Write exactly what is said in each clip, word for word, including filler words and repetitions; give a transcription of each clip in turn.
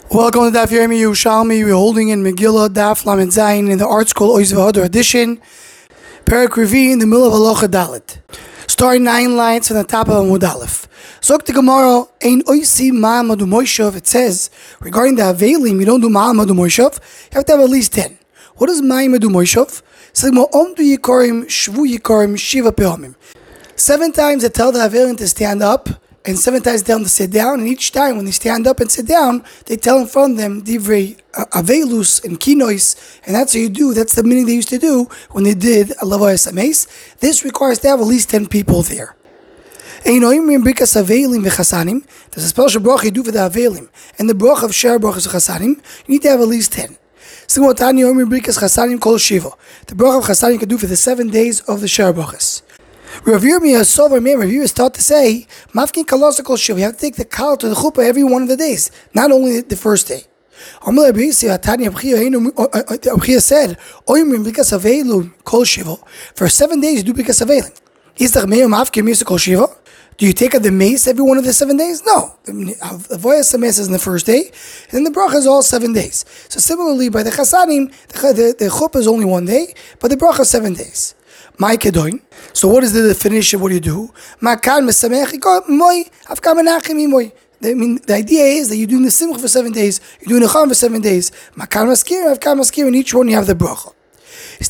Welcome to Daf Yomi Yerushalmi. We're holding in Megillah, Daf Lamed Zayin in the Art School Oiz V'Hodor edition. Perek Revi in the middle of Halacha Dalet. Starting nine lines from the top of Amud Aleph. Zok the Gemara, Ein Oisi Ma'amadu Moishav. It says, regarding the Avelim, you don't do Ma'amadu Moishav, you have to have at least ten. What is Ma'amadu Moishav? So Omdu Yikorim, Shvu Yikorim, Shiva Peomim. Seven times they tell the Avelim to stand up, and seven times they tell them to sit down, and each time when they stand up and sit down, they tell in front of them divrei uh, avelus and kinois, and that's what you do. That's the meaning they used to do when they did a lavoyas ames. This requires to have at least ten people there. There's a special bracha you do for the avelim, and the bracha of share brachas chasanim, you need to have at least ten. The bracha of chasanim you can do for the seven days of the share brachas. Rav Yirmiyah Sover Meir, Rav Yirmiyah taught to say, Mafkin Kalosakol Shiv, you have to take the kal to the chuppah every one of the days, not only the first day. Amar Rabbi Yisrael said, Oimrim Bikas Avelu Kol Shiva, for seven days you do Bikas Avelim. Isach Meir Mafkin Misa Kol Shiva? Do you take up the mace every one of the seven days? No. The Voyas Mace is in the first day, and then the bracha is all seven days. So similarly, by the Chasanim, the, the, the chuppah is only one day, but the bracha is seven days. So what is the definition? What do you do? I mean, the idea is that you're doing the simcha for seven days, you're doing the cham for seven days. And each one you have the bracha. It's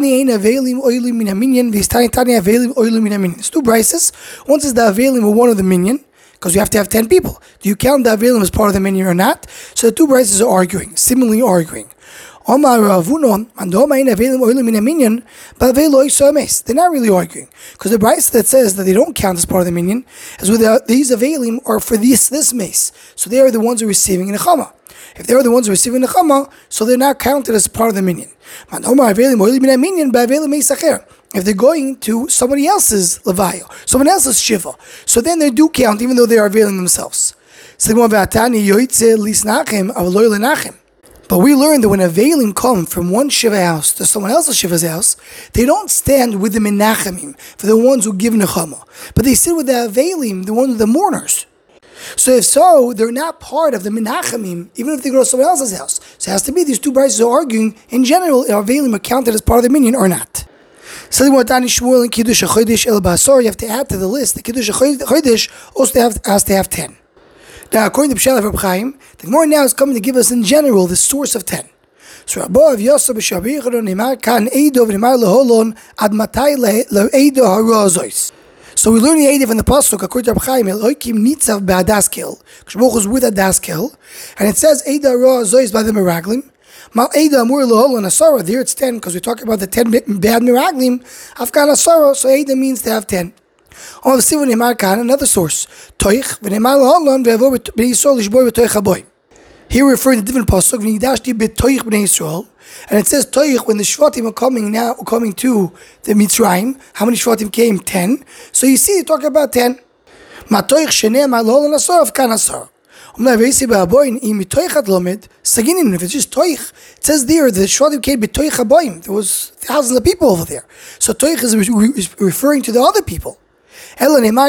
two brises. One is the avelim of one of the minyan, because you have to have ten people. Do you count the avelim as part of the minyan or not? So the two brises are arguing, similarly arguing. They're not really arguing, because the brayse that says that they don't count as part of the minyan is with the, these avelim are for this this mace, so they are the ones who are receiving the chama. If they are the ones who are receiving the chama, so they're not counted as part of the minyan. If they're going to somebody else's levayo, someone else's shiva, so then they do count even though they are availing themselves. But we learned that when Avelim come from one Shiva house to someone else's Shiva's house, they don't stand with the Menachemim, for the ones who give Nechama, but they sit with the Avelim, the ones with the mourners. So if so, they're not part of the Menachemim, even if they go to someone else's house. So it has to be these two brides are arguing, in general, if Avelim are counted as part of the minyan or not. So you have to add to the list, the Kiddush HaChodesh also has to have ten. Now, according to Pshat of Reb Chaim, the Gemara now is coming to give us in general the source of ten. So, Rabbi Yosef b'Shabir Neimar Kan Eido v'Neimar leHolon Ad Matai leEido Hara Azois. So we learn the Eido from the pasuk according to Reb Chaim Elokim Nitzav be'Adaskel. K'shmoch is with Adaskel, and it says Eido Hara Azois by the Meraglim. Mal Eido Amur leHolon Asara. There it's ten because we're talking about the ten bad Meraglim. Afkan Asara, so Eido means to have ten. Another source. Here we're referring to different pasuk. And it says toich when the Shvatim are coming now, coming to the Mitzrayim. How many Shvatim came? Ten. So you see, you're talking about ten. If it's just toich, it says there the Shvatim came b'toich haboim. There was thousands of people over there. So toich is referring to the other people. And it says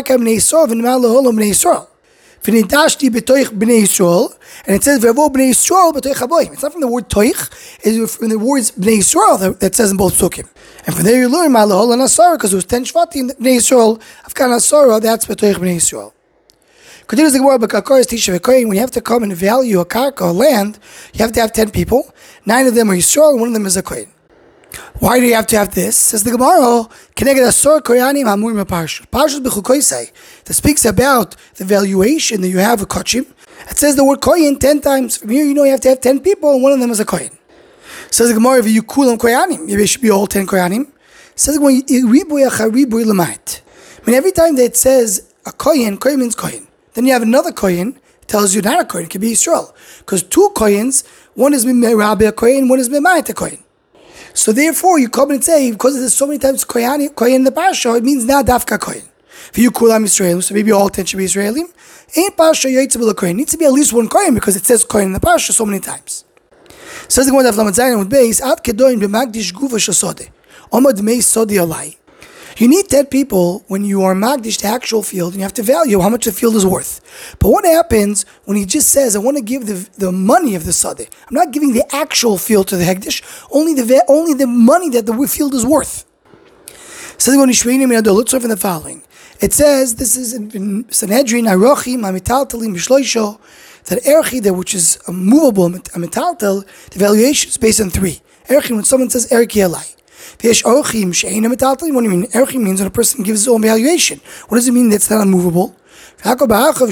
V'yavo b'nei Yisrael b'toich haboim. It's not from the word toich, it's from the words b'nei Yisrael that, that says in both psukim. And from there you learn ma'alehol and asara, because it was ten shvatim b'nei Yisrael. Afkan asara, that's b'toich b'nei Yisrael. Continues the Gemara, b'karkaris tisha v'koyin. When you have to come and value a karka, a land, you have to have ten people. Nine of them are Yisrael, and one of them is a koyin. Why do you have to have this? Says the Gemara, Keneged Asor Koyanim Hamurim Parshas. Parshas B'chukoisei that speaks about the valuation that you have a kochim. It says the word koyin ten times. From here, you know you have to have ten people, and one of them is a koyin. Says the Gemara, if you kulam koyanim, maybe it should be all ten koyanim. Says the Gemara, Ribuy Acharibuy Lamait. I mean, every time that it says a koyin, koyin means koyin. Then you have another koyin, it tells you not a koyin, it can be Yisrael. Because two koyins, one is Merabi a koyin, one is Memayit a koyin. So therefore, you come and say, because there's so many times koyin in the parsha, it means not dafka koyin. If you kulam Yisraelim, so maybe all ten should be Israelim. In parsha yoytzebel koyin, needs to be at least one koyin because it says koyin in the parsha so many times. Says the Gemara of Lamed Zayin with base ad kedoin b'magdish gufa shasode omad mei sodi alai. You need ten people when you are magdish the actual field, and you have to value how much the field is worth. But what happens when he just says, I want to give the, the money of the sadeh? I'm not giving the actual field to the hekdesh, only the only the money that the field is worth. So let's learn from the following. It says, this is in Sanhedrin, Arochim, Amitaltalim, Bishloisho, that Erchi, which is a movable, Amitaltal, the valuation is based on three. Erchi, when someone says Erchi Alai. V'yesh Orchim, She'ena Mitaltalim, what do you mean? Erchi means when a person gives his own valuation. What does it mean that's not unmovable? Someone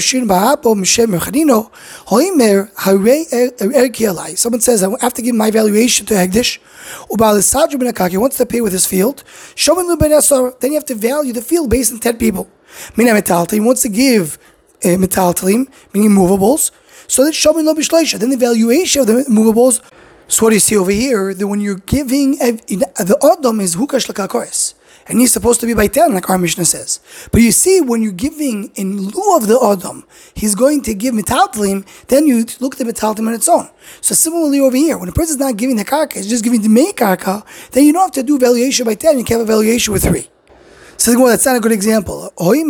says, I have to give my valuation to Hegdish. He wants to pay with his field. Then you have to value the field based on ten people. He wants to give uh, metaltalim, meaning movables. So that then the valuation of the movables. So what do you see over here? That when you're giving, uh, the Adam is hukash l'kakoris. And he's supposed to be by ten, like our Mishnah says. But you see, when you're giving in lieu of the Adam, he's going to give metaltalim, then you look at the metaltalim on its own. So similarly over here, when a person is not giving the karka, he's just giving the main karka, then you don't have to do valuation by ten, you can have a valuation with three. So well, that's not a good example.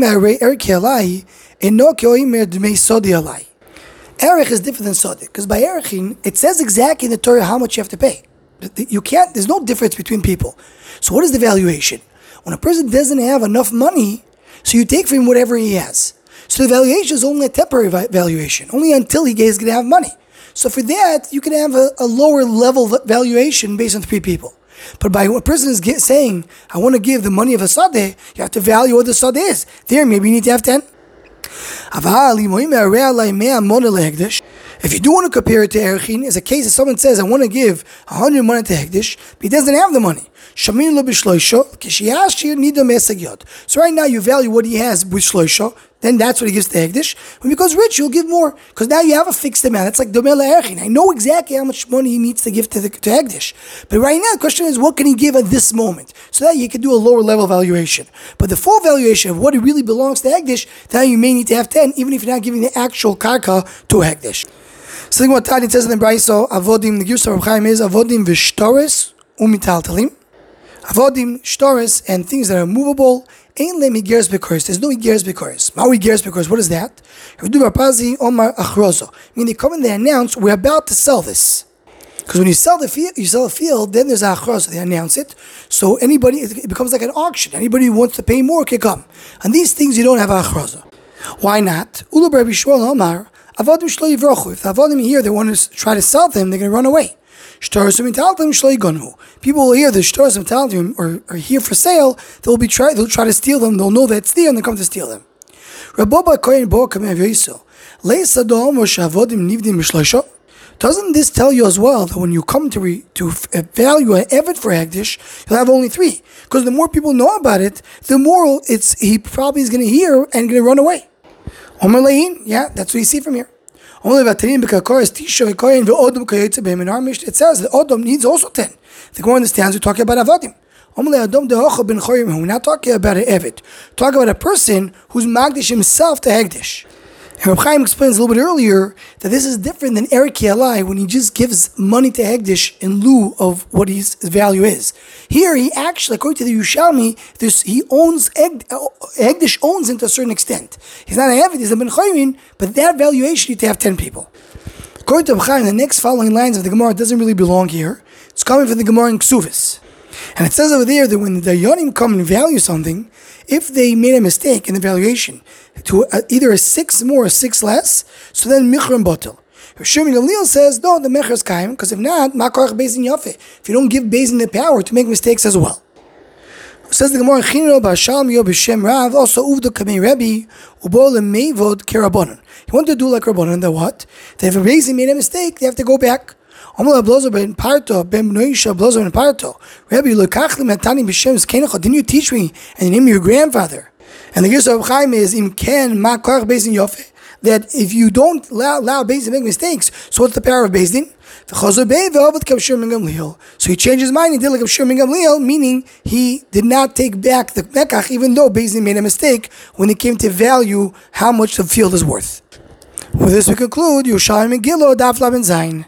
Erech is different than Sadiq, because by Erechin, it says exactly in the Torah how much you have to pay. You can't, there's no difference between people. So what is the valuation? When a person doesn't have enough money, so you take from him whatever he has. So the valuation is only a temporary valuation, only until he is going to have money. So for that, you can have a, a lower level valuation based on three people. But by a person is get, saying, I want to give the money of a sadeh, you have to value what the sadeh is. There, maybe you need to have ten. If you do want to compare it to Erechin, it's a case that someone says, I want to give one hundred money to Hekdesh, but he doesn't have the money. So right now you value what he has with Shloisho, then that's what he gives to Hekdesh. When he becomes rich, you'll give more, because now you have a fixed amount. It's like Domel Erechin. I know exactly how much money he needs to give to, the, to Hekdesh. But right now the question is, what can he give at this moment? So that you can do a lower level valuation. But the full valuation of what it really belongs to Hekdesh, then you may need to have ten, even if you're not giving the actual karka to Hekdesh. So what Tani says in the Braiso, Avodim, the Giyus of Chaim is Avodim v'shtoris umitaltalim. Avodim, shtoris, and things that are movable. Ein le migeres bekoris. There's no migeres bekoris. Ma'u migeres bekoris. What is that? Yehudu Barpazi Omar Achrozo. Meaning they come and they announce, we're about to sell this. Because when you sell the field, you sell a field, then there's a achrozo. They announce it. So anybody, it becomes like an auction. Anybody who wants to pay more can come. And these things you don't have a achrozo. Why not? Ulu Rabbi Shmuel Omar. Avodim shlo yivrochu. If the avodim here, they want to try to sell them, they're going to run away. Shtaros u'mitaltalim shlo yigonu. People will hear the shtaros u'mitaltalim are, are here for sale. They'll be try. They'll try to steal them. They'll know that it's there, and they come to steal them. Rabba kohen bo kamev yoiso. Leisa do'om shavodim nivdim mishloisho. Doesn't this tell you as well that when you come to re, to value an evet for Hekdesh, you'll have only three? Because the more people know about it, the more it's he probably is going to hear and going to run away. Yeah, that's what you see from here. In our Mishnah, it says that Odom needs also ten. The Gemara understands we're talking about Avodim. We're not talking about an Evet. We're talking about a person who's Magdish himself to Hekdesh. And Reb Chaim explains a little bit earlier that this is different than Ereki Alai when he just gives money to Hekdesh in lieu of what his value is. Here, he actually, according to the Yerushalmi, this, he owns, Hekdesh owns him to a certain extent. He's not an Evet, he's a Ben Chayrin, but that valuation you need to have ten people. According to Reb Chaim, the next following lines of the Gemara doesn't really belong here. It's coming from the Gemara in Ksuvis. And it says over there that when the Dayanim come and value something, if they made a mistake in the valuation to either a six more or a six less, so then Michram Botel. Shimon Gamliel says, no, the Mecher is Kaim, because if not, Makorach Bezin Yafe. If you don't give Bezin the power to make mistakes as well. It says the Gemara, Chinino Bashal Miyo B'Shem Rav, also Uvdo Kamei Rebbe, Ubo Lemevod Kerabonon. He wanted to do like Rabbanon, that what? That if a Bezin made a mistake, they have to go back. Didn't you teach me, and the name of your grandfather? And the Giyus of Chaim is Im Ken Ma Korach Beis Din Yofe, that if you don't allow, allow Beis Din to make mistakes, so what's the power of Beis Din? So he changed his mind, he did like Shur Ben Gamliel, meaning he did not take back the Mekach, even though Beis Din made a mistake when it came to value how much the field is worth. With this we conclude Yerushalmi Megillah Daf Lamed Zayin.